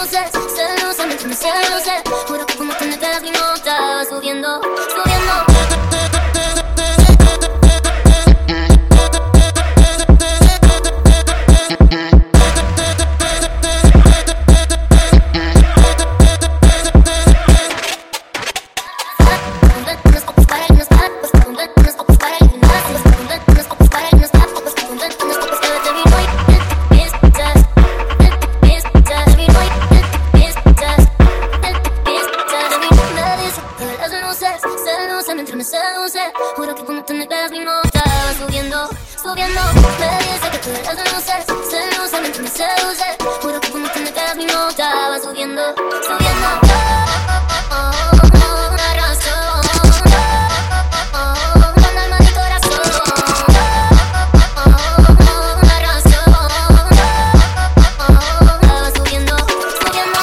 luces, mientras me seduce. Juro que cuando tú me pegas mi nota va subiendo, subiendo. Mientras me seduce, juro que cuando tú me pegas mi nota va subiendo, subiendo. Me dice que tú eres seduce, mientras me seduce. Juro que cuando tú me pegas mi nota va subiendo, subiendo. Una razón, con alma y corazón. Una razón, va subiendo, subiendo.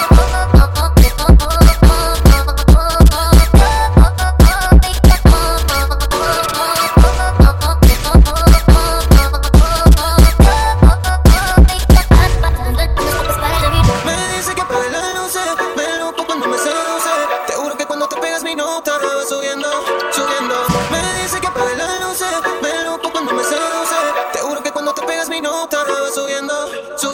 Subiendo, subiendo. Me dice que apague las luces, me loco cuando me seduce. Te juro que cuando te pegas mi nota va subiendo.